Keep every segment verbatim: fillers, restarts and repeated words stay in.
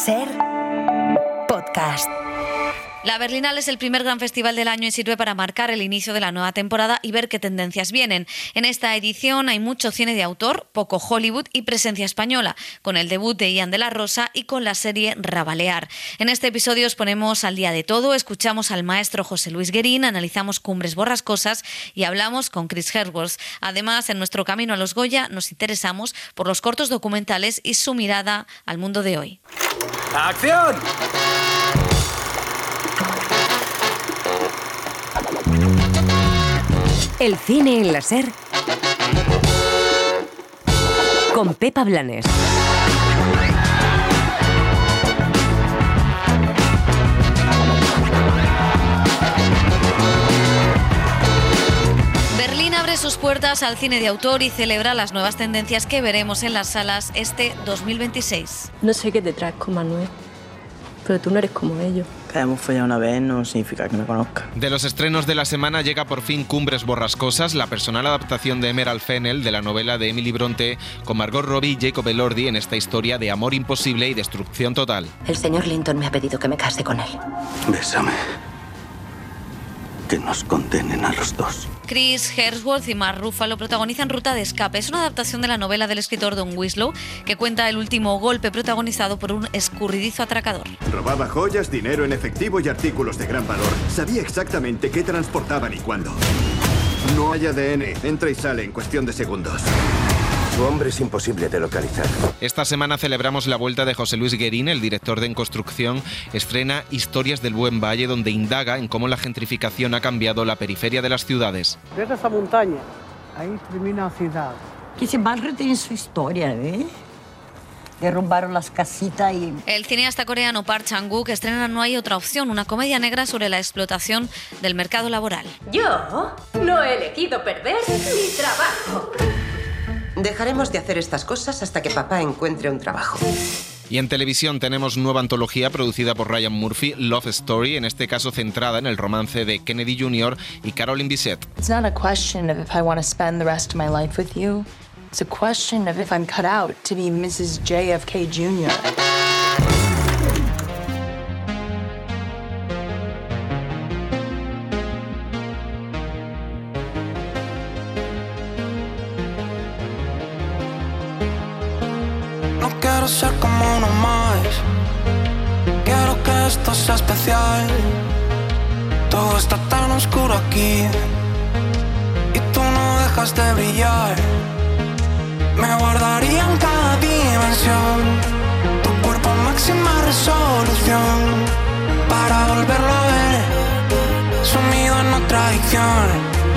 SER Podcast. La Berlinale es el primer gran festival del año y sirve para marcar el inicio de la nueva temporada y ver qué tendencias vienen. En esta edición hay mucho cine de autor, poco Hollywood y presencia española, con el debut de Ian de la Rosa y con la serie Rabalear. En este episodio os ponemos al día de todo, escuchamos al maestro José Luis Guerín, analizamos Cumbres Borrascosas y hablamos con Chris Hemsworth. Además, en nuestro camino a los Goya nos interesamos por los cortos documentales y su mirada al mundo de hoy. ¡Acción! El cine en la SER con Pepa Blanes. Berlín abre sus puertas al cine de autor y celebra las nuevas tendencias que veremos en las salas este dos mil veintiséis. No sé qué te traes con Manuel, pero tú no eres como ellos. Que hayamos follado una vez no significa que me conozca. De los estrenos de la semana llega por fin Cumbres Borrascosas, la personal adaptación de Emerald Fennell de la novela de Emily Bronte, con Margot Robbie y Jacob Elordi en esta historia de amor imposible y destrucción total. El señor Linton me ha pedido que me case con él. Bésame. Que nos condenen a los dos. Chris Hemsworth y Mark Ruffalo protagonizan Ruta de Escape. Es una adaptación de la novela del escritor Don Winslow que cuenta el último golpe protagonizado por un escurridizo atracador. Robaba joyas, dinero en efectivo y artículos de gran valor. Sabía exactamente qué transportaban y cuándo. No hay A D N. Entra y sale en cuestión de segundos. Su hombre es imposible de localizar. Esta semana celebramos la vuelta de José Luis Guerín, el director de En Construcción. Estrena Historias del Buen Valle, donde indaga en cómo la gentrificación ha cambiado la periferia de las ciudades. Desde esa montaña, ahí termina la ciudad. Que ese barrio tiene su historia, ¿eh? Derrumbaron las casitas y... El cineasta coreano Park Chan-wook estrena No hay otra opción, una comedia negra sobre la explotación del mercado laboral. Yo no he elegido perder mi trabajo. Dejaremos de hacer estas cosas hasta que papá encuentre un trabajo. Y en televisión tenemos nueva antología producida por Ryan Murphy, Love Story, en este caso centrada en el romance de Kennedy junior y Caroline Bisset. It's not a question of if I want to spend the rest of my life with you. It's a question of if I'm cut out to be Missus J F K junior Quiero ser como uno más. Quiero que esto sea especial. Todo está tan oscuro aquí y tú no dejas de brillar. Me guardaría en cada dimensión tu cuerpo en máxima resolución para volverlo a ver sumido en otra adicción.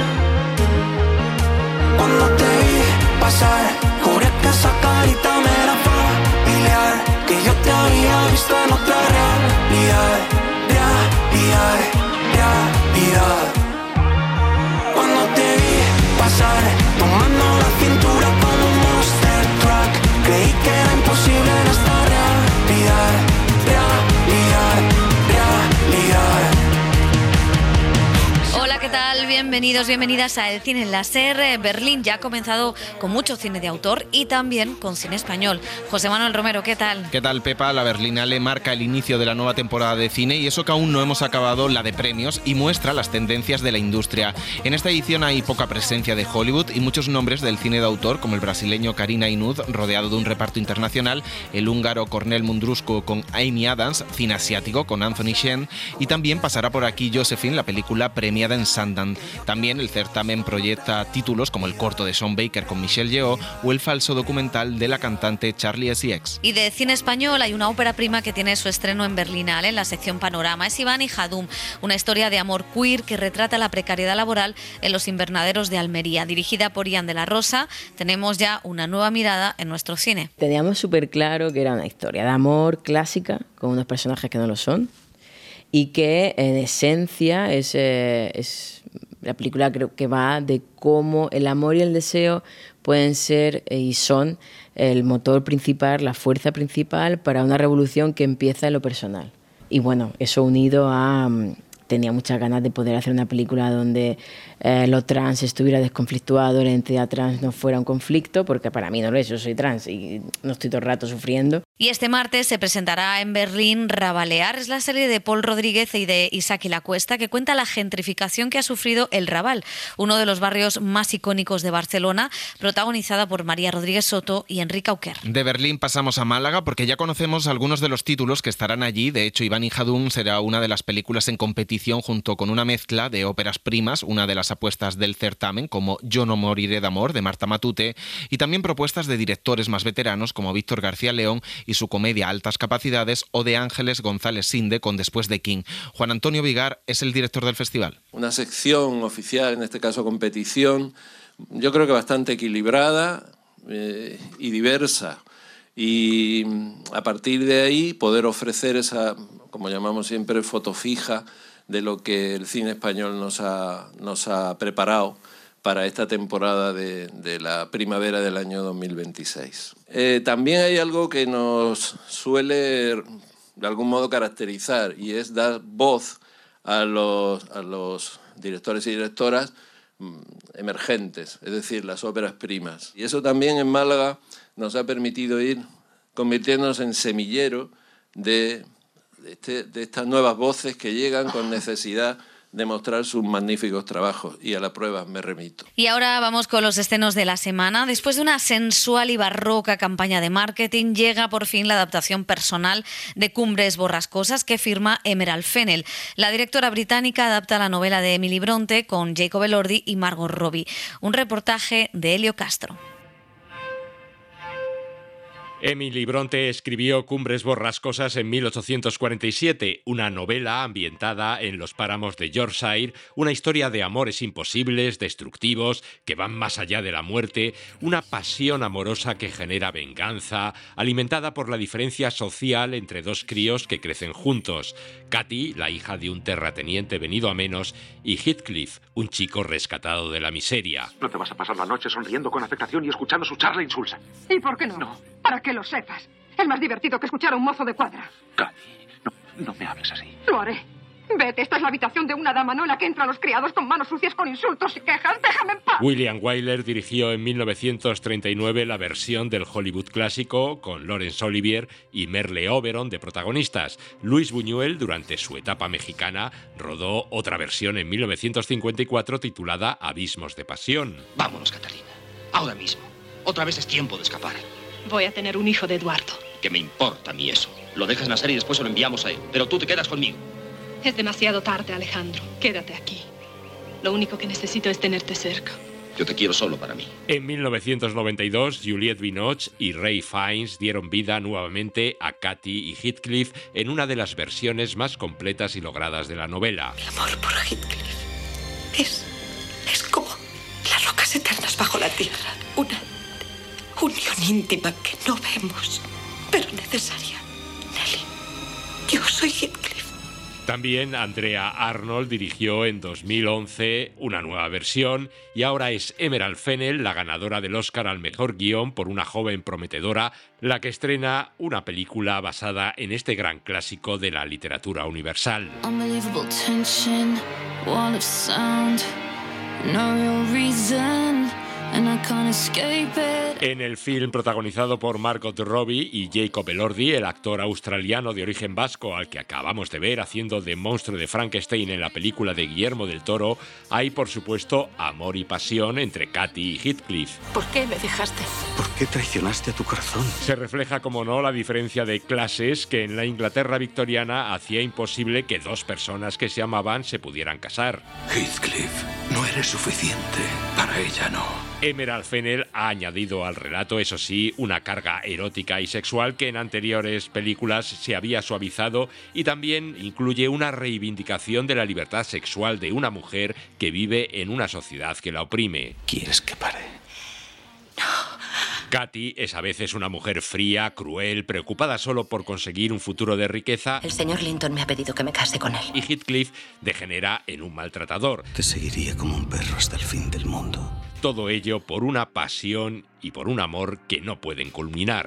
Cuando te vi pasar, juré que esa carita me era familiar, que yo te había visto en otra realidad, realidad, realidad. Cuando te vi pasar, tomando la cintura como un monster truck, creí que era imposible en esta realidad, realidad, realidad. Hola, ¿qué tal? Bienvenidos, bienvenidas a El Cine en la SER. Berlín ya ha comenzado con mucho cine de autor y también con cine español. José Manuel Romero, ¿qué tal? ¿Qué tal, Pepa? La Berlinale marca el inicio de la nueva temporada de cine y eso que aún no hemos acabado la de premios y muestra las tendencias de la industria. En esta edición hay poca presencia de Hollywood y muchos nombres del cine de autor, como el brasileño Karina Inud, rodeado de un reparto internacional, el húngaro Cornel Mundrusco con Amy Adams, cine asiático con Anthony Shen, y también pasará por aquí Josephine, la película premiada en Sundance. También el certamen proyecta títulos como el corto de Sean Baker con Michelle Yeoh o el falso documental de la cantante Charlie X C X. Y de cine español hay una ópera prima que tiene su estreno en Berlinale, en la sección Panorama. Es Iván y Jadum, una historia de amor queer que retrata la precariedad laboral en los invernaderos de Almería. Dirigida por Ian de la Rosa, tenemos ya una nueva mirada en nuestro cine. Teníamos súper claro que era una historia de amor clásica, con unos personajes que no lo son, y que en esencia es, eh, es la película creo que va de cómo el amor y el deseo pueden ser eh, y son el motor principal, la fuerza principal para una revolución que empieza en lo personal. Y bueno, eso unido a... Tenía muchas ganas de poder hacer una película donde eh, lo trans estuviera desconflictuado, la identidad trans no fuera un conflicto, porque para mí no lo es, yo soy trans y no estoy todo el rato sufriendo. Y este martes se presentará en Berlín Rabalear, es la serie de Paul Rodríguez y de Isaki Lacuesta que cuenta la gentrificación que ha sufrido el Raval, uno de los barrios más icónicos de Barcelona, protagonizada por María Rodríguez Soto y Enrique Auquer. De Berlín pasamos a Málaga porque ya conocemos algunos de los títulos que estarán allí. De hecho, Iván y Jadún será una de las películas en competición junto con una mezcla de óperas primas, una de las apuestas del certamen, como Yo no moriré de amor, de Marta Matute, y también propuestas de directores más veteranos como Víctor García León y su comedia Altas Capacidades, o de Ángeles González Sinde con Después de King. Juan Antonio Vigar es el director del festival. Una sección oficial, en este caso competición, yo creo que bastante equilibrada eh, y diversa. Y a partir de ahí poder ofrecer esa, como llamamos siempre, foto fija de lo que el cine español nos ha, nos ha preparado para esta temporada de, de la primavera del año dos mil veintiséis. Eh, también hay algo que nos suele de algún modo caracterizar y es dar voz a los, a los directores y directoras emergentes, es decir, las óperas primas. Y eso también en Málaga nos ha permitido ir convirtiéndonos en semillero de, de, este, de estas nuevas voces que llegan con necesidad de mostrar sus magníficos trabajos, y a la prueba me remito. Y ahora vamos con los estrenos de la semana. Después de una sensual y barroca campaña de marketing, llega por fin la adaptación personal de Cumbres Borrascosas que firma Emerald Fennell. La directora británica adapta la novela de Emily Bronte con Jacob Elordi y Margot Robbie. Un reportaje de Helio Castro. Emily Bronte escribió Cumbres Borrascosas en mil ochocientos cuarenta y siete, una novela ambientada en los páramos de Yorkshire, una historia de amores imposibles, destructivos, que van más allá de la muerte, una pasión amorosa que genera venganza, alimentada por la diferencia social entre dos críos que crecen juntos. Katy, la hija de un terrateniente venido a menos, y Heathcliff, un chico rescatado de la miseria. No te vas a pasar la noche sonriendo con afectación y escuchando su charla insulsa. ¿Y por qué no? No. Para que lo sepas. Es más divertido que escuchar a un mozo de cuadra. Katy, no, no me hables así. Lo haré. Vete, esta es la habitación de una dama, no en la que entran los criados con manos sucias, con insultos y quejas. ¡Déjame en paz! William Wyler dirigió en mil novecientos treinta y nueve la versión del Hollywood clásico con Laurence Olivier y Merle Oberon de protagonistas. Luis Buñuel, durante su etapa mexicana, rodó otra versión en mil novecientos cincuenta y cuatro titulada Abismos de pasión. Vámonos, Catalina. Ahora mismo. Otra vez es tiempo de escapar. Voy a tener un hijo de Eduardo. ¿Qué me importa a mí eso? Lo dejas nacer y después se lo enviamos a él. Pero tú te quedas conmigo. Es demasiado tarde, Alejandro. Quédate aquí. Lo único que necesito es tenerte cerca. Yo te quiero solo para mí. En mil novecientos noventa y dos, Juliette Binoche y Ray Fiennes dieron vida nuevamente a Katy y Heathcliff en una de las versiones más completas y logradas de la novela. Mi amor por Heathcliff es, es como las rocas eternas bajo la tierra. Una unión íntima que no vemos, pero necesaria. Nelly, yo soy Heathcliff. También Andrea Arnold dirigió en dos mil once una nueva versión y ahora es Emerald Fennell, la ganadora del Oscar al mejor guión por Una joven prometedora, la que estrena una película basada en este gran clásico de la literatura universal. Unbelievable tension, wall of sound, no real reason. And I can't escape it. En el film protagonizado por Margot Robbie y Jacob Elordi, el actor australiano de origen vasco al que acabamos de ver haciendo de monstruo de Frankenstein en la película de Guillermo del Toro, hay por supuesto amor y pasión entre Katy y Heathcliff. ¿Por qué me dejaste? ¿Por qué traicionaste a tu corazón? Se refleja, como no, la diferencia de clases que en la Inglaterra victoriana hacía imposible que dos personas que se amaban se pudieran casar. Heathcliff, no eres suficiente. Para ella no. Emerald Fennell ha añadido al relato, eso sí, una carga erótica y sexual que en anteriores películas se había suavizado y también incluye una reivindicación de la libertad sexual de una mujer que vive en una sociedad que la oprime. ¿Quieres que pare? Katy es a veces una mujer fría, cruel, preocupada solo por conseguir un futuro de riqueza. El señor Linton me ha pedido que me case con él. Y Heathcliff degenera en un maltratador. Te seguiría como un perro hasta el fin del mundo. Todo ello por una pasión y por un amor que no pueden culminar.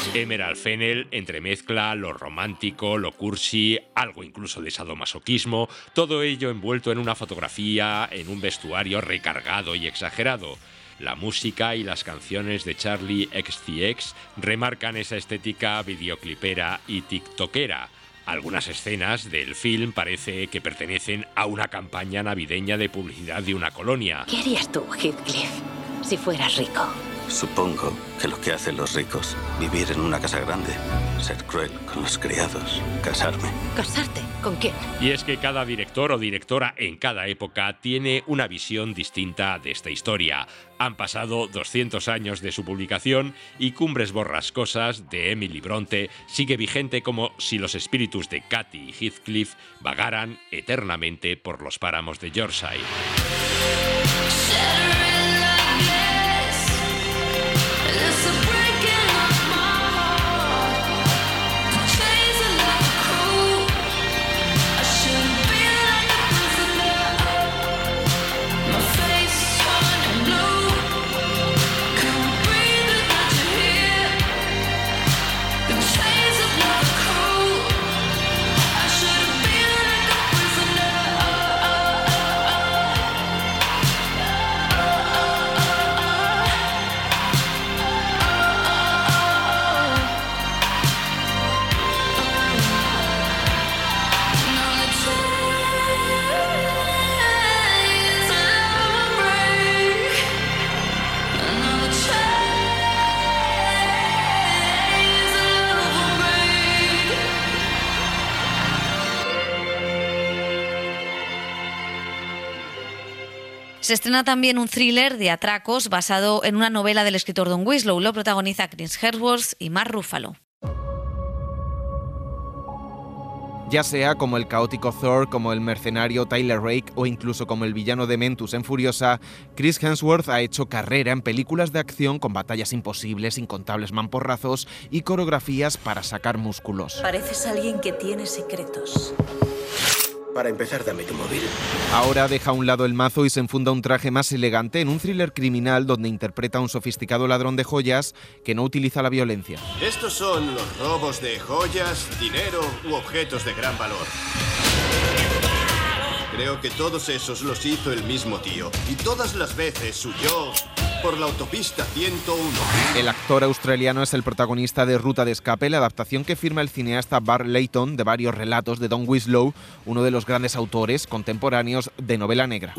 Emerald Fennell entremezcla lo romántico, lo cursi, algo incluso de sadomasoquismo, todo ello envuelto en una fotografía, en un vestuario recargado y exagerado. La música y las canciones de Charlie X C X remarcan esa estética videoclipera y tiktokera. Algunas escenas del film parece que pertenecen a una campaña navideña de publicidad de una colonia. ¿Qué harías tú, Heathcliff, si fueras rico? Supongo que lo que hacen los ricos, vivir en una casa grande, ser cruel con los criados, casarme. ¿Casarte? ¿Con quién? Y es que cada director o directora en cada época tiene una visión distinta de esta historia. Han pasado doscientos años de su publicación y Cumbres Borrascosas de Emily Bronte sigue vigente como si los espíritus de Cathy y Heathcliff vagaran eternamente por los páramos de Yorkshire. Se estrena también un thriller de atracos basado en una novela del escritor Don Winslow. Lo protagoniza Chris Hemsworth y Mark Ruffalo. Ya sea como el caótico Thor, como el mercenario Tyler Rake o incluso como el villano de Mentus en Furiosa, Chris Hemsworth ha hecho carrera en películas de acción con batallas imposibles, incontables mamporrazos y coreografías para sacar músculos. Pareces alguien que tiene secretos. Para empezar, dame tu móvil. Ahora deja a un lado el mazo y se enfunda un traje más elegante en un thriller criminal donde interpreta a un sofisticado ladrón de joyas que no utiliza la violencia. Estos son los robos de joyas, dinero u objetos de gran valor. Creo que todos esos los hizo el mismo tío y todas las veces huyó por la autopista ciento uno. El actor australiano es el protagonista de Ruta de Escape, la adaptación que firma el cineasta Bart Layton de varios relatos de Don Winslow, uno de los grandes autores contemporáneos de novela negra.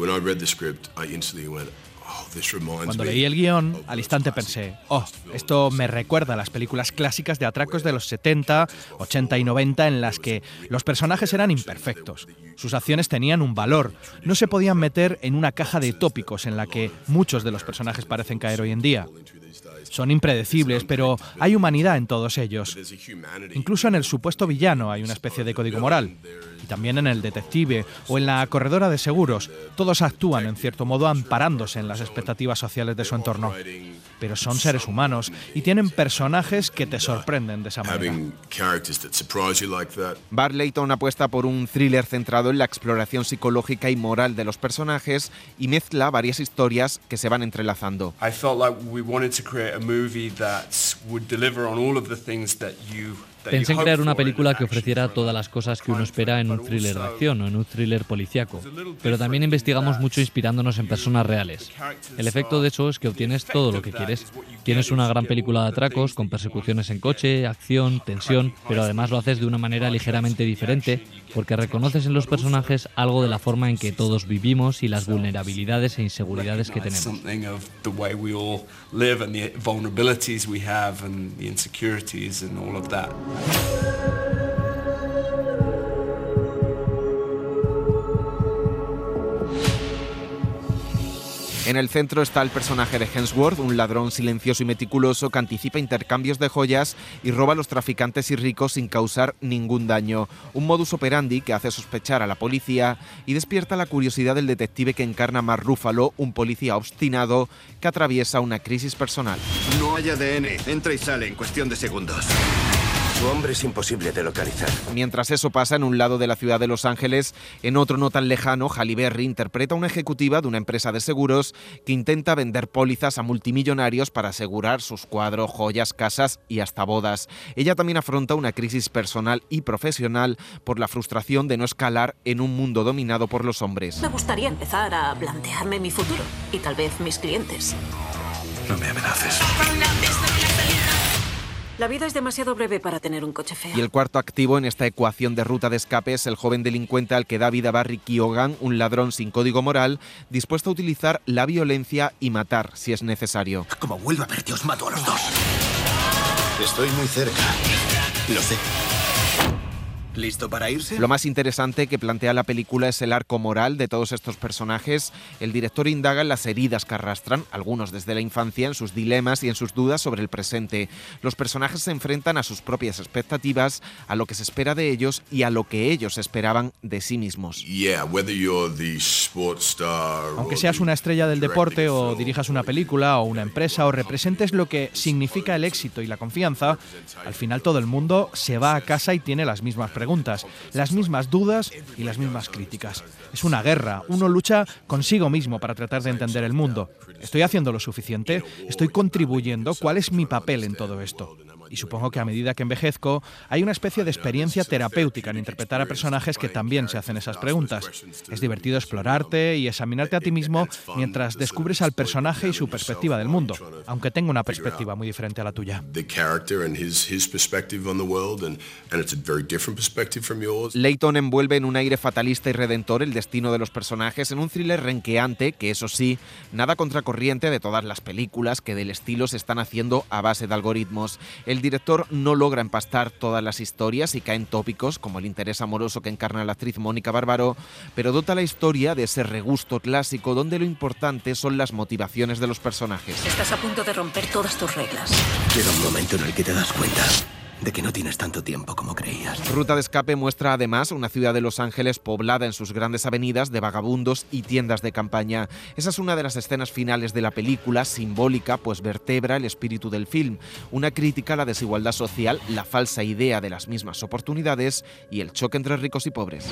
Cuando leí el guión, al instante pensé, oh, esto me recuerda a las películas clásicas de atracos de los setenta, ochenta y noventa en las que los personajes eran imperfectos. Sus acciones tenían un valor, no se podían meter en una caja de tópicos en la que muchos de los personajes parecen caer hoy en día. Son impredecibles, pero hay humanidad en todos ellos. Incluso en el supuesto villano hay una especie de código moral. Y también en el detective o en la corredora de seguros. Todos actúan, en cierto modo, amparándose en las expectativas sociales de su entorno. Pero son seres humanos y tienen personajes que te sorprenden de esa manera. Bart Layton apuesta por un thriller centrado en la exploración psicológica y moral de los personajes y mezcla varias historias que se van entrelazando. I felt like we wanted to create a movie that would deliver on all of the things that you Pensé en crear una película que ofreciera todas las cosas que uno espera en un thriller de acción o en un thriller policíaco, pero también investigamos mucho inspirándonos en personas reales. El efecto de eso es que obtienes todo lo que quieres. Tienes una gran película de atracos con persecuciones en coche, acción, tensión, pero además lo haces de una manera ligeramente diferente porque reconoces en los personajes algo de la forma en que todos vivimos y las vulnerabilidades e inseguridades que tenemos. En el centro está el personaje de Hemsworth, un ladrón silencioso y meticuloso que anticipa intercambios de joyas y roba a los traficantes y ricos sin causar ningún daño. Un modus operandi que hace sospechar a la policía y despierta la curiosidad del detective que encarna Mark Ruffalo, un policía obstinado que atraviesa una crisis personal. No hay A D N, entra y sale en cuestión de segundos. Su hombre es imposible de localizar. Mientras eso pasa en un lado de la ciudad de Los Ángeles, en otro no tan lejano, Halle Berry interpreta a una ejecutiva de una empresa de seguros que intenta vender pólizas a multimillonarios para asegurar sus cuadros, joyas, casas y hasta bodas. Ella también afronta una crisis personal y profesional por la frustración de no escalar en un mundo dominado por los hombres. Me gustaría empezar a plantearme mi futuro y tal vez mis clientes. No me amenaces. La vida es demasiado breve para tener un coche feo. Y el cuarto activo en esta ecuación de ruta de escape es el joven delincuente al que da vida Barry Keoghan, un ladrón sin código moral, dispuesto a utilizar la violencia y matar si es necesario. Como vuelva a verte, os mato a los dos. Estoy muy cerca. Lo sé. ¿Listo para irse? Lo más interesante que plantea la película es el arco moral de todos estos personajes. El director indaga en las heridas que arrastran, algunos desde la infancia, en sus dilemas y en sus dudas sobre el presente. Los personajes se enfrentan a sus propias expectativas, a lo que se espera de ellos y a lo que ellos esperaban de sí mismos. Aunque seas una estrella del deporte o dirijas una película o una empresa o representes lo que significa el éxito y la confianza, al final todo el mundo se va a casa y tiene las mismas preguntas. preguntas, las mismas dudas y las mismas críticas. Es una guerra, uno lucha consigo mismo para tratar de entender el mundo. ¿Estoy haciendo lo suficiente? ¿Estoy contribuyendo? ¿Cuál es mi papel en todo esto? Y supongo que a medida que envejezco, hay una especie de experiencia terapéutica en interpretar a personajes que también se hacen esas preguntas. Es divertido explorarte y examinarte a ti mismo mientras descubres al personaje y su perspectiva del mundo, aunque tenga una perspectiva muy diferente a la tuya. Layton envuelve en un aire fatalista y redentor el destino de los personajes en un thriller renqueante que, eso sí, nada contracorriente de todas las películas que del estilo se están haciendo a base de algoritmos. El director no logra empastar todas las historias y cae en tópicos como el interés amoroso que encarna la actriz Mónica Bárbaro, pero dota la historia de ese regusto clásico donde lo importante son las motivaciones de los personajes. Estás a punto de romper todas tus reglas. Llega un momento en el que te das cuenta de que no tienes tanto tiempo como creías. Ruta de escape muestra además una ciudad de Los Ángeles poblada en sus grandes avenidas de vagabundos y tiendas de campaña. Esa es una de las escenas finales de la película, simbólica, pues vertebra el espíritu del film. Una crítica a la desigualdad social, la falsa idea de las mismas oportunidades y el choque entre ricos y pobres.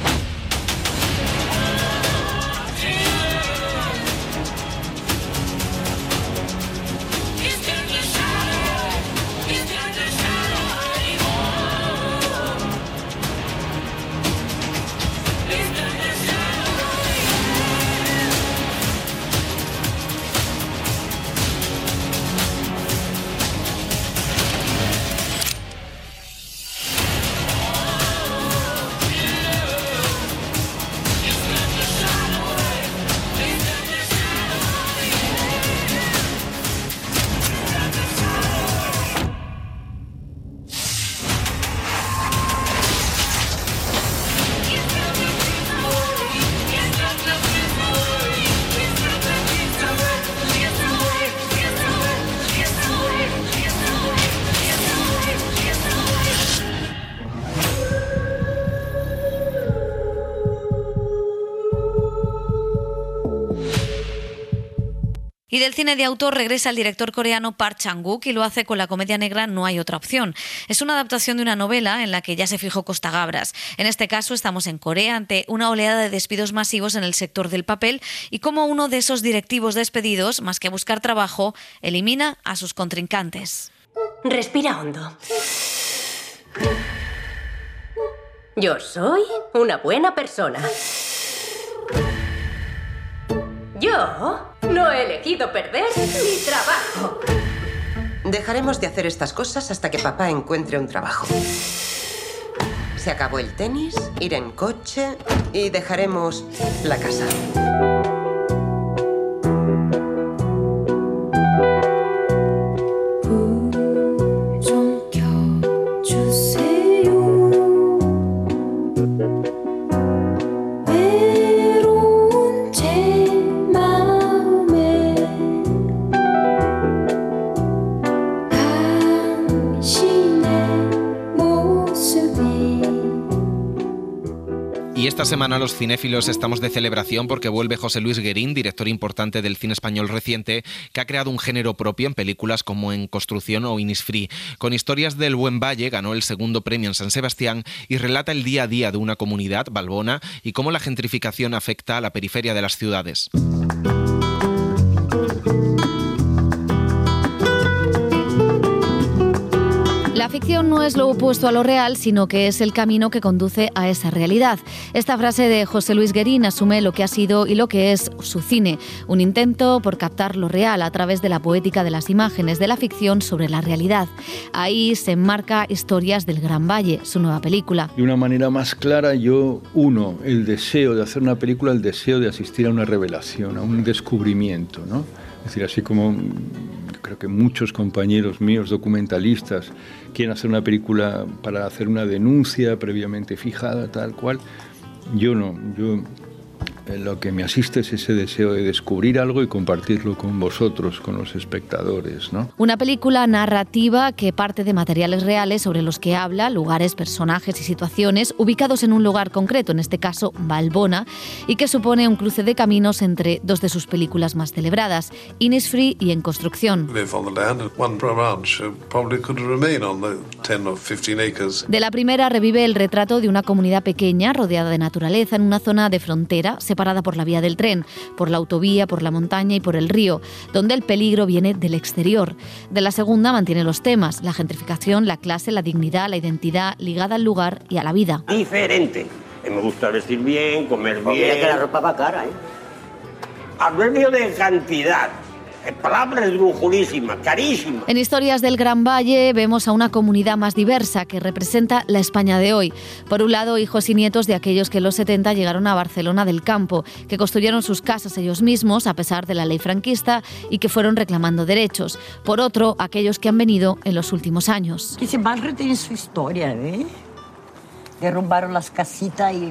Y del cine de autor regresa el director coreano Park Chan-wook y lo hace con la comedia negra No hay otra opción. Es una adaptación de una novela en la que ya se fijó Costa Gabras. En este caso estamos en Corea ante una oleada de despidos masivos en el sector del papel y cómo uno de esos directivos despedidos, más que buscar trabajo, elimina a sus contrincantes. Respira hondo. Yo soy una buena persona. Yo no he elegido perder mi trabajo. Dejaremos de hacer estas cosas hasta que papá encuentre un trabajo. Se acabó el tenis, ir en coche y dejaremos la casa. Esta semana los cinéfilos estamos de celebración porque vuelve José Luis Guerín, director importante del cine español reciente, que ha creado un género propio en películas como En construcción o Innisfree. Con Historias del Buen Valle ganó el segundo premio en San Sebastián y relata el día a día de una comunidad, Valbona, y cómo la gentrificación afecta a la periferia de las ciudades. La ficción no es lo opuesto a lo real, sino que es el camino que conduce a esa realidad. Esta frase de José Luis Guerín asume lo que ha sido y lo que es su cine, un intento por captar lo real a través de la poética de las imágenes de la ficción sobre la realidad. Ahí se enmarca Historias del Gran Valle, su nueva película. De una manera más clara, yo uno el deseo de hacer una película, el deseo de asistir a una revelación, a un descubrimiento, ¿no? Es decir, así como creo que muchos compañeros míos documentalistas quieren hacer una película para hacer una denuncia previamente fijada, tal cual, yo no, yo lo que me asiste es ese deseo de descubrir algo y compartirlo con vosotros, con los espectadores, ¿no? Una película narrativa que parte de materiales reales sobre los que habla, lugares, personajes y situaciones ubicados en un lugar concreto, en este caso Valbona, y que supone un cruce de caminos entre dos de sus películas más celebradas, Innisfree y En construcción. De la primera revive el retrato de una comunidad pequeña rodeada de naturaleza en una zona de frontera separada por la vía del tren, por la autovía, por la montaña y por el río, donde el peligro viene del exterior. De la segunda mantiene los temas, la gentrificación, la clase, la dignidad, la identidad, ligada al lugar y a la vida. Diferente. Me gusta vestir bien, comer Pues bien. mira que la ropa va cara, ¿eh? Adverbio de cantidad. Palabra esdrújulísima, carísima. En Historias del Gran Valle vemos a una comunidad más diversa que representa la España de hoy. Por un lado, hijos y nietos de aquellos que en los setenta llegaron a Barcelona del campo, que construyeron sus casas ellos mismos a pesar de la ley franquista y que fueron reclamando derechos. Por otro, aquellos que han venido en los últimos años. Que ese barrio tiene su historia, ¿eh? Derrumbaron las casitas y...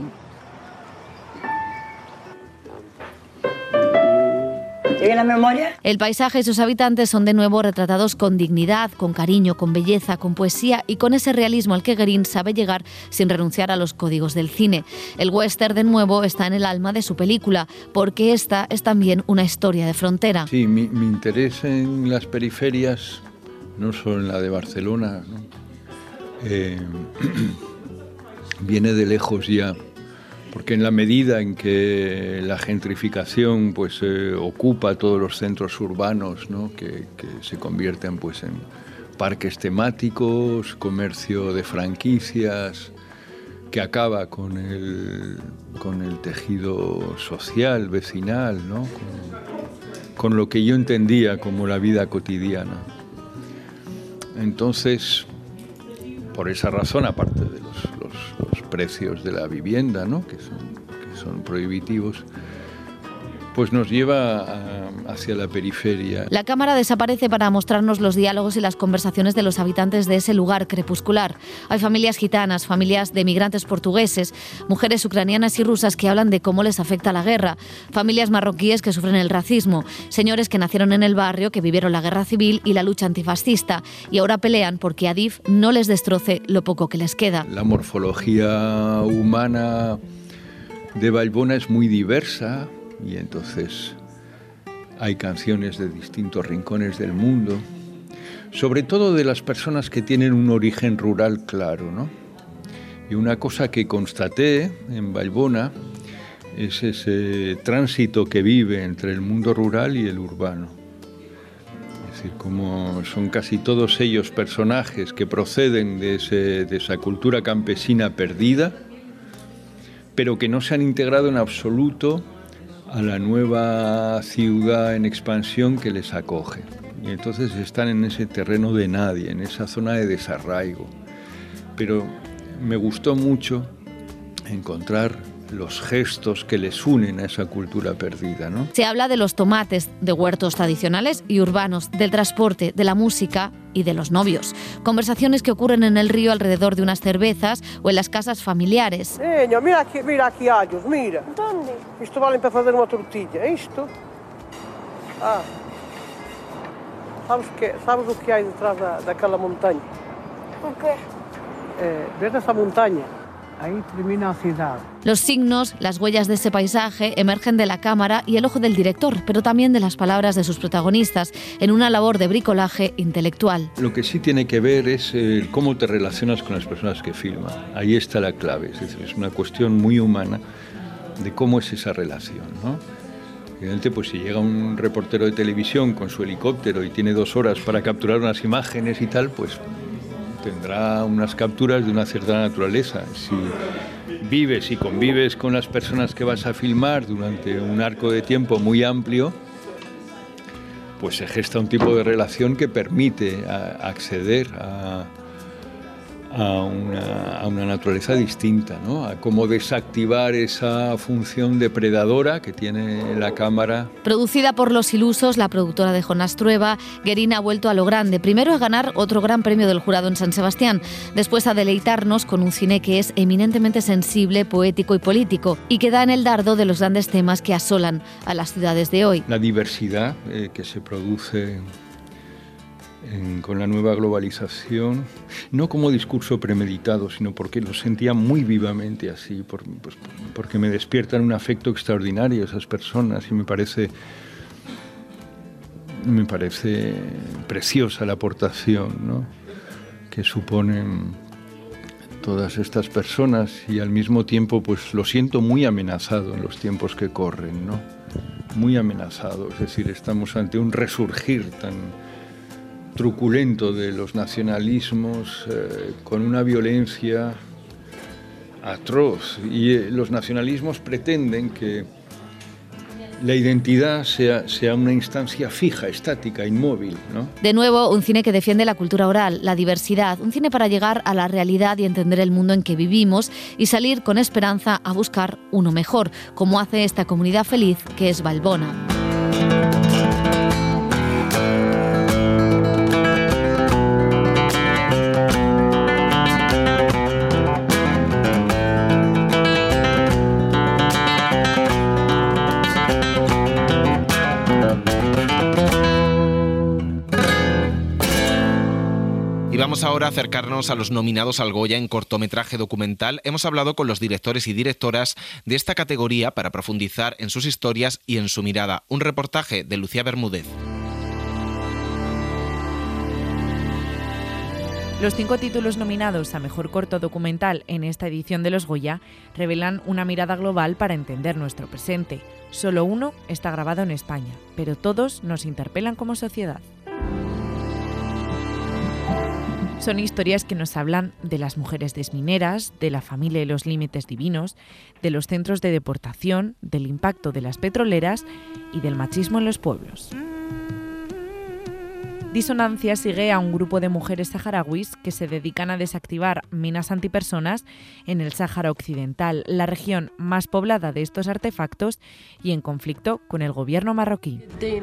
¿Tiene la memoria? El paisaje y sus habitantes son de nuevo retratados con dignidad, con cariño, con belleza, con poesía y con ese realismo al que Guerín sabe llegar sin renunciar a los códigos del cine. El western, de nuevo, está en el alma de su película, porque esta es también una historia de frontera. Sí, mi, mi interés en las periferias, no solo en la de Barcelona, ¿no? eh, viene de lejos ya. Porque en la medida en que la gentrificación pues, eh, ocupa todos los centros urbanos, ¿no? que, que se convierten pues, en parques temáticos, comercio de franquicias, que acaba con el, con el tejido social, vecinal, ¿no? con, con lo que yo entendía como la vida cotidiana. Entonces, por esa razón, aparte de los, los, los precios de la vivienda, ¿no? que, son, que son prohibitivos, pues nos lleva a, hacia la periferia. La cámara desaparece para mostrarnos los diálogos y las conversaciones de los habitantes de ese lugar crepuscular. Hay familias gitanas, familias de migrantes portugueses, mujeres ucranianas y rusas que hablan de cómo les afecta la guerra, familias marroquíes que sufren el racismo, señores que nacieron en el barrio, que vivieron la guerra civil y la lucha antifascista y ahora pelean porque Adif no les destroce lo poco que les queda. La morfología humana de Valbona es muy diversa. Y entonces hay canciones de distintos rincones del mundo, sobre todo de las personas que tienen un origen rural claro, ¿no? Y una cosa que constaté en Valbona es ese tránsito que vive entre el mundo rural y el urbano. Es decir, como son casi todos ellos personajes que proceden de, ese, de esa cultura campesina perdida, pero que no se han integrado en absoluto a la nueva ciudad en expansión que les acoge. Y entonces están en ese terreno de nadie, en esa zona de desarraigo. Pero me gustó mucho encontrar los gestos que les unen a esa cultura perdida, ¿no? Se habla de los tomates, de huertos tradicionales y urbanos, del transporte, de la música y de los novios. Conversaciones que ocurren en el río alrededor de unas cervezas o en las casas familiares. Señor, mira aquí, mira aquí allos, mira. ¿Dónde? Isto valen para fazer unha tortilla, é isto? Ah. Sabes, que, sabes o que hai detrás da, daquela montaña? O quê? Eh, ves essa montaña? Ahí termina la ciudad. Los signos, las huellas de ese paisaje emergen de la cámara y el ojo del director, pero también de las palabras de sus protagonistas, en una labor de bricolaje intelectual. Lo que sí tiene que ver es eh, cómo te relacionas con las personas que filman. Ahí está la clave, es decir, es una cuestión muy humana de cómo es esa relación, ¿no? Evidentemente, pues si llega un reportero de televisión con su helicóptero y tiene dos horas para capturar unas imágenes y tal, pues tendrá unas capturas de una cierta naturaleza. Si vives y convives con las personas que vas a filmar durante un arco de tiempo muy amplio, pues se gesta un tipo de relación que permite a, acceder a, a, una, a una naturaleza distinta, ¿no? A cómo desactivar esa función depredadora que tiene la cámara. Producida por Los Ilusos, la productora de Jonas Trueba, Guerín ha vuelto a lo grande. Primero a ganar otro gran premio del jurado en San Sebastián, después a deleitarnos con un cine que es eminentemente sensible, poético y político, y que da en el dardo de los grandes temas que asolan a las ciudades de hoy. La diversidad eh, que se produce En, con la nueva globalización, no como discurso premeditado, sino porque lo sentía muy vivamente así, por, pues, porque me despiertan un afecto extraordinario esas personas y me parece, me parece preciosa la aportación, ¿no?, que suponen todas estas personas, y al mismo tiempo pues lo siento muy amenazado en los tiempos que corren, ¿no? Muy amenazado, es decir, estamos ante un resurgir tan truculento de los nacionalismos, eh, con una violencia atroz, y eh, los nacionalismos pretenden que la identidad sea, sea una instancia fija, estática, inmóvil, ¿no? De nuevo, un cine que defiende la cultura oral, la diversidad, un cine para llegar a la realidad y entender el mundo en que vivimos y salir con esperanza a buscar uno mejor, como hace esta comunidad feliz que es Valbona. Vamos ahora a acercarnos a los nominados al Goya en cortometraje documental. Hemos hablado con los directores y directoras de esta categoría para profundizar en sus historias y en su mirada. Un reportaje de Lucía Bermúdez. Los cinco títulos nominados a Mejor Corto Documental en esta edición de los Goya revelan una mirada global para entender nuestro presente. Solo uno está grabado en España, pero todos nos interpelan como sociedad. Son historias que nos hablan de las mujeres desmineras, de la familia y los límites divinos, de los centros de deportación, del impacto de las petroleras y del machismo en los pueblos. Disonancia sigue a un grupo de mujeres saharauis que se dedican a desactivar minas antipersonas en el Sáhara Occidental, la región más poblada de estos artefactos y en conflicto con el gobierno marroquí.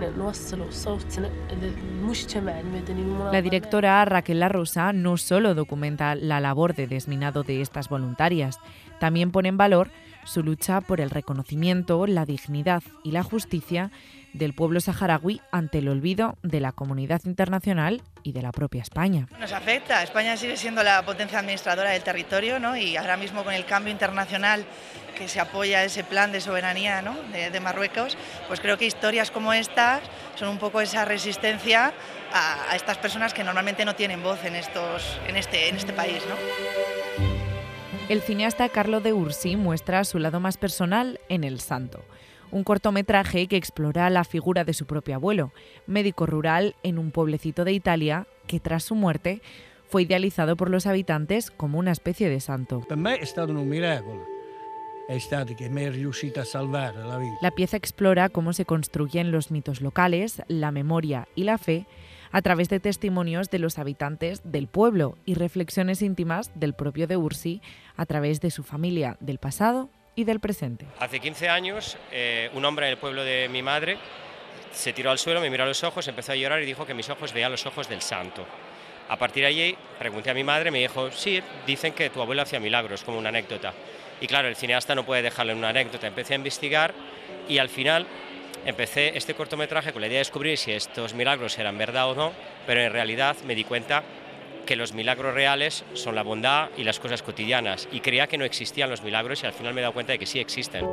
La directora Raquel La Rosa no solo documenta la labor de desminado de estas voluntarias, también pone en valor su lucha por el reconocimiento, la dignidad y la justicia del pueblo saharaui ante el olvido de la comunidad internacional y de la propia España. Nos afecta. España sigue siendo la potencia administradora del territorio, ¿no? Y ahora mismo con el cambio internacional que se apoya ese plan de soberanía, ¿no?, de, de Marruecos, pues creo que historias como estas son un poco esa resistencia a, a estas personas que normalmente no tienen voz en, estos, en, este, en este país, ¿no? El cineasta Carlo de Ursi muestra su lado más personal en El Santo, un cortometraje que explora la figura de su propio abuelo, médico rural en un pueblecito de Italia que tras su muerte fue idealizado por los habitantes como una especie de santo. Per me è stato un miracolo, è stato che mi è riuscito a salvare la vita. La pieza explora cómo se construyen los mitos locales, la memoria y la fe a través de testimonios de los habitantes del pueblo y reflexiones íntimas del propio de Ursi a través de su familia del pasado y del presente. Hace quince años, eh, un hombre en el pueblo de mi madre se tiró al suelo, me miró a los ojos, empezó a llorar y dijo que mis ojos veían los ojos del santo. A partir de allí pregunté a mi madre, me dijo, sí, dicen que tu abuelo hacía milagros, como una anécdota. Y claro, el cineasta no puede dejarlo en una anécdota. Empecé a investigar y al final empecé este cortometraje con la idea de descubrir si estos milagros eran verdad o no, pero en realidad me di cuenta que los milagros reales son la bondad y las cosas cotidianas, y creía que no existían los milagros y al final me he dado cuenta de que sí existen.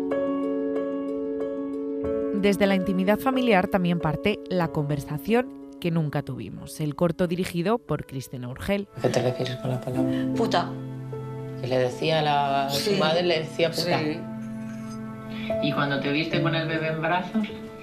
Desde la intimidad familiar también parte la conversación que nunca tuvimos, el corto dirigido por Cristina Urgel. ¿A qué te refieres con la palabra? Puta. Que le decía a, la, a Sí. su madre, le decía puta. Sí. ¿Y cuando te viste con el bebé en brazos?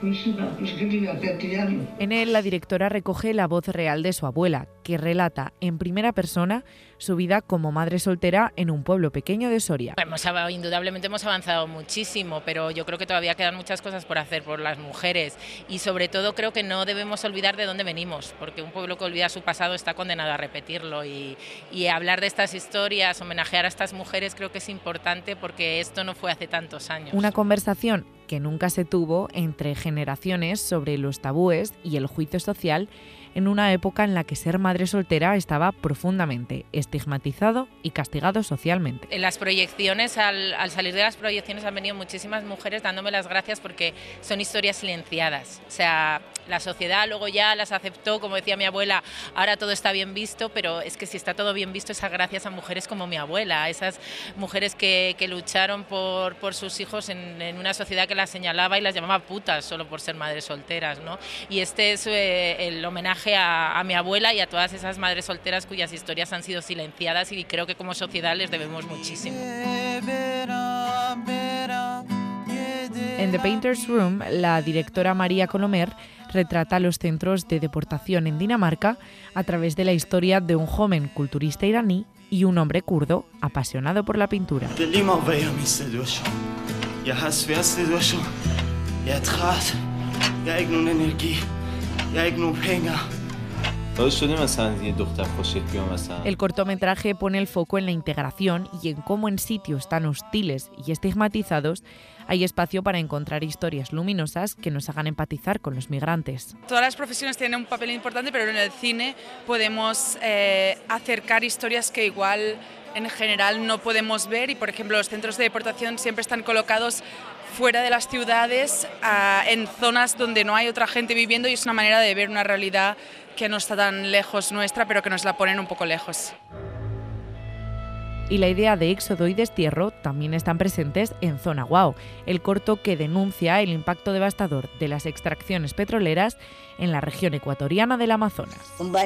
En él, la directora recoge la voz real de su abuela, que relata en primera persona su vida como madre soltera en un pueblo pequeño de Soria. Hemos, av- indudablemente hemos avanzado muchísimo, pero yo creo que todavía quedan muchas cosas por hacer por las mujeres y sobre todo creo que no debemos olvidar de dónde venimos, porque un pueblo que olvida su pasado está condenado a repetirlo y, y hablar de estas historias, homenajear a estas mujeres creo que es importante porque esto no fue hace tantos años. Una conversación que nunca se tuvo entre generaciones sobre los tabúes y el juicio social en una época en la que ser madre soltera estaba profundamente estigmatizado y castigado socialmente. En las proyecciones, al, al salir de las proyecciones han venido muchísimas mujeres dándome las gracias porque son historias silenciadas. O sea, la sociedad luego ya las aceptó, como decía mi abuela, ahora todo está bien visto, pero es que si está todo bien visto es gracias a mujeres como mi abuela, a esas mujeres que, que lucharon por, por sus hijos en, en una sociedad que las señalaba y las llamaba putas solo por ser madres solteras, ¿no? Y este es eh, el homenaje A, a mi abuela y a todas esas madres solteras cuyas historias han sido silenciadas y creo que como sociedad les debemos muchísimo. En The Painter's Room, la directora María Colomer retrata los centros de deportación en Dinamarca a través de la historia de un joven culturista iraní y un hombre kurdo apasionado por la pintura. El cortometraje pone el foco en la integración y en cómo en sitios tan hostiles y estigmatizados hay espacio para encontrar historias luminosas que nos hagan empatizar con los migrantes. Todas las profesiones tienen un papel importante, pero en el cine podemos eh, acercar historias que igual en general no podemos ver y, por ejemplo, los centros de deportación siempre están colocados fuera de las ciudades, uh, en zonas donde no hay otra gente viviendo y es una manera de ver una realidad que no está tan lejos nuestra, pero que nos la ponen un poco lejos. Y la idea de éxodo y destierro también están presentes en Zona Guao, el corto que denuncia el impacto devastador de las extracciones petroleras en la región ecuatoriana del Amazonas.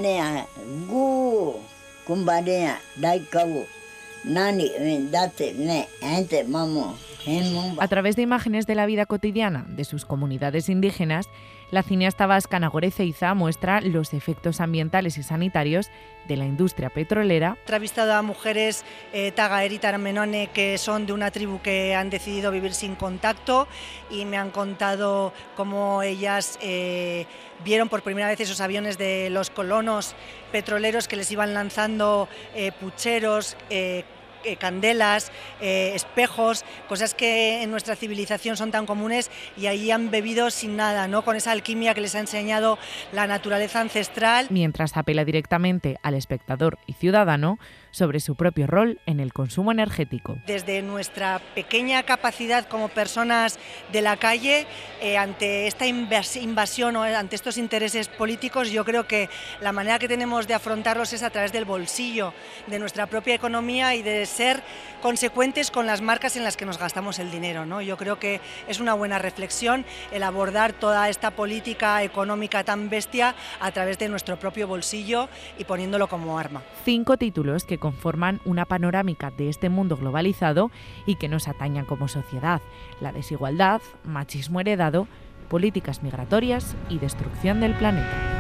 A través de imágenes de la vida cotidiana de sus comunidades indígenas, la cineasta vasca Nagore Ezeiza muestra los efectos ambientales y sanitarios de la industria petrolera. He entrevistado a mujeres eh, Tagaeri Taramenone que son de una tribu que han decidido vivir sin contacto y me han contado cómo ellas eh, vieron por primera vez esos aviones de los colonos petroleros que les iban lanzando eh, pucheros, eh, Eh, candelas, eh, espejos, cosas que en nuestra civilización son tan comunes y ahí han bebido sin nada, ¿no? Con esa alquimia que les ha enseñado la naturaleza ancestral. Mientras apela directamente al espectador y ciudadano sobre su propio rol en el consumo energético. Desde nuestra pequeña capacidad como personas de la calle, eh, ante esta invasión o ante estos intereses políticos, yo creo que la manera que tenemos de afrontarlos es a través del bolsillo, de nuestra propia economía y de ser consecuentes con las marcas en las que nos gastamos el dinero, ¿no? Yo creo que es una buena reflexión el abordar toda esta política económica tan bestia a través de nuestro propio bolsillo y poniéndolo como arma. Cinco títulos que conforman una panorámica de este mundo globalizado y que nos atañan como sociedad: la desigualdad, machismo heredado, políticas migratorias y destrucción del planeta.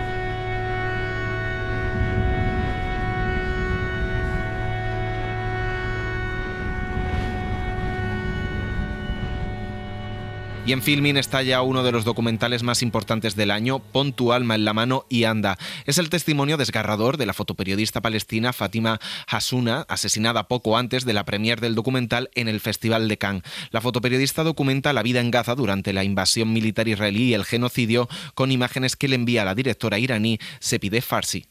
Y en Filmin está ya uno de los documentales más importantes del año, Pon tu alma en la mano y anda. Es el testimonio desgarrador de la fotoperiodista palestina Fatima Hassouna, asesinada poco antes de la premier del documental en el Festival de Cannes. La fotoperiodista documenta la vida en Gaza durante la invasión militar israelí y el genocidio con imágenes que le envía la directora iraní Sepideh Farsi.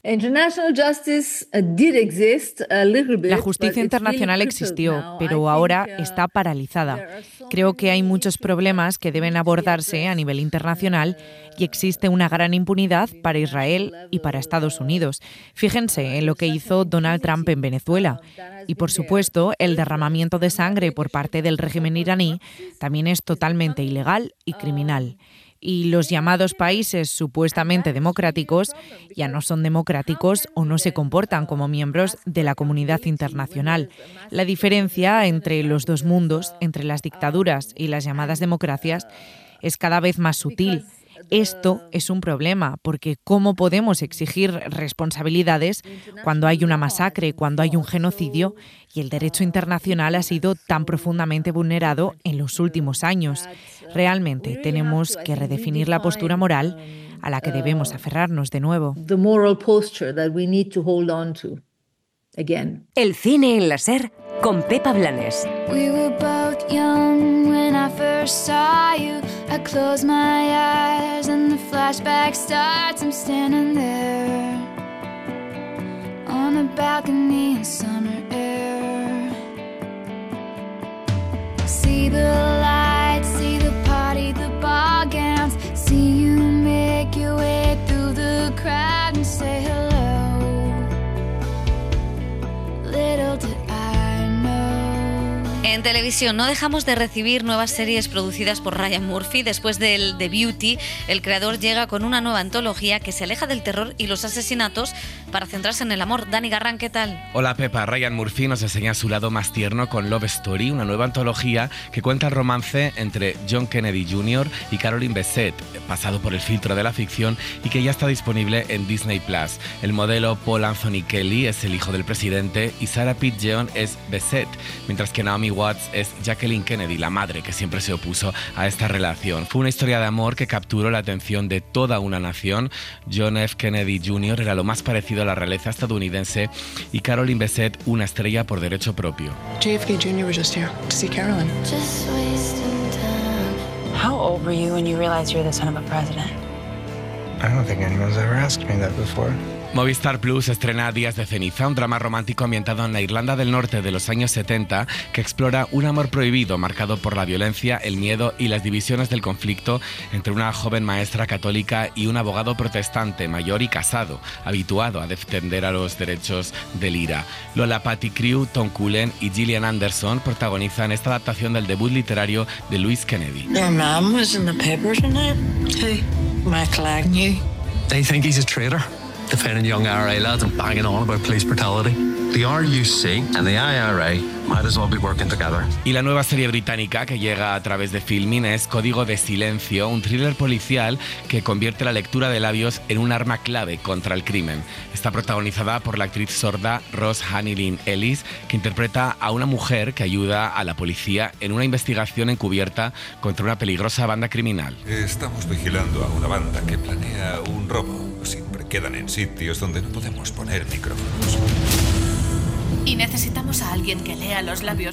La justicia internacional existió, pero ahora está paralizada. Creo que hay muchos problemas que que deben abordarse a nivel internacional y existe una gran impunidad para Israel y para Estados Unidos. Fíjense en lo que hizo Donald Trump en Venezuela. Y, por supuesto, el derramamiento de sangre por parte del régimen iraní también es totalmente ilegal y criminal. Y los llamados países supuestamente democráticos ya no son democráticos o no se comportan como miembros de la comunidad internacional. La diferencia entre los dos mundos, entre las dictaduras y las llamadas democracias, es cada vez más sutil. Esto es un problema, porque ¿cómo podemos exigir responsabilidades cuando hay una masacre, cuando hay un genocidio y el derecho internacional ha sido tan profundamente vulnerado en los últimos años? Realmente tenemos que redefinir la postura moral a la que debemos aferrarnos de nuevo. El cine en la SER con Pepa Blanes. We were both young when I first saw you. I close my eyes and the flashback starts. I'm standing there on a balcony in summer air. See the lights, see the party, the ball gowns. See you make your way through the crowd and say hello. Little did En televisión no dejamos de recibir nuevas series producidas por Ryan Murphy. Después del The Beauty, el creador llega con una nueva antología que se aleja del terror y los asesinatos para centrarse en el amor. Dani Garrán, ¿qué tal? Hola Pepa, Ryan Murphy nos enseña su lado más tierno con Love Story, una nueva antología que cuenta el romance entre John Kennedy junior y Caroline Bessette, pasado por el filtro de la ficción y que ya está disponible en Disney Plus. El modelo Paul Anthony Kelly es el hijo del presidente y Sarah Pitt-Jeon es Bessette, mientras que Naomi Watts es Jacqueline Kennedy, la madre que siempre se opuso a esta relación. Fue una historia de amor que capturó la atención de toda una nación. John F. Kennedy junior era lo más parecido a la realeza estadounidense y Caroline Bessette una estrella por derecho propio. J F K Junior was just here to see Caroline. Just wasting time. How old were you when you realized you were the son of a president? I don't think anyone's ever asked me that before. Movistar Plus estrena Días de ceniza, un drama romántico ambientado en la Irlanda del Norte de los años setenta que explora un amor prohibido marcado por la violencia, el miedo y las divisiones del conflicto entre una joven maestra católica y un abogado protestante mayor y casado, habituado a defender a los derechos del IRA. Lola Pettigrew, Tom Cullen y Gillian Anderson protagonizan esta adaptación del debut literario de Louise Kennedy. Their mom was in the paper tonight. Hey, Michael Agnew. They think he's a traitor. Defending young I R A lads and banging on about police brutality. The R U C and the I R A might as well be working together. Y la nueva serie británica que llega a través de Filmin es Código de Silencio, un thriller policial que convierte la lectura de labios en un arma clave contra el crimen. Está protagonizada por la actriz sorda Ross Haney-Lynn Ellis, que interpreta a una mujer que ayuda a la policía en una investigación encubierta contra una peligrosa banda criminal. Estamos vigilando a una banda que planea un robo. Siempre quedan en sitios donde no podemos poner micrófonos. Y necesitamos a alguien que lea los labios.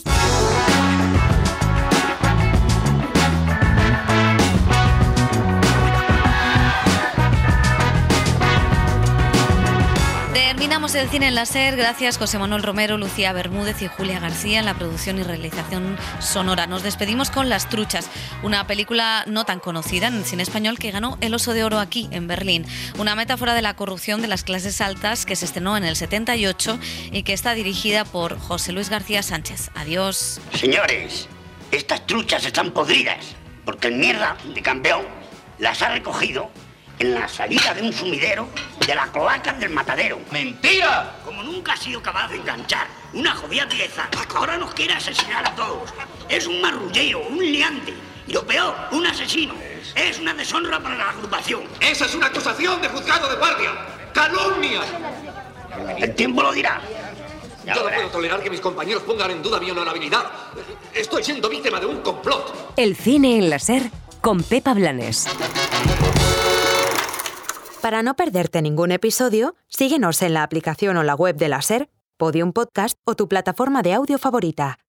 Terminamos el cine en la SER. Gracias José Manuel Romero, Lucía Bermúdez y Julia García en la producción y realización sonora. Nos despedimos con Las Truchas, una película no tan conocida en el cine español que ganó el Oso de Oro aquí, en Berlín. Una metáfora de la corrupción de las clases altas que se estrenó en el setenta y ocho y que está dirigida por José Luis García Sánchez. Adiós. Señores, estas truchas están podridas porque el mierda de campeón las ha recogido en la salida de un sumidero de la cloaca del matadero. ¡Mentira! Como nunca ha sido capaz de enganchar una jodida pieza, ahora nos quiere asesinar a todos. Es un marrullero, un liante. Y lo peor, un asesino. Es una deshonra para la agrupación. ¡Esa es una acusación de juzgado de guardia! ¡Calumnia! El tiempo lo dirá. Yo no puedo tolerar que mis compañeros pongan en duda mi honorabilidad. Estoy siendo víctima de un complot. El cine en la SER con Pepa Blanes. Para no perderte ningún episodio, síguenos en la aplicación o la web de la SER, Podium Podcast o tu plataforma de audio favorita.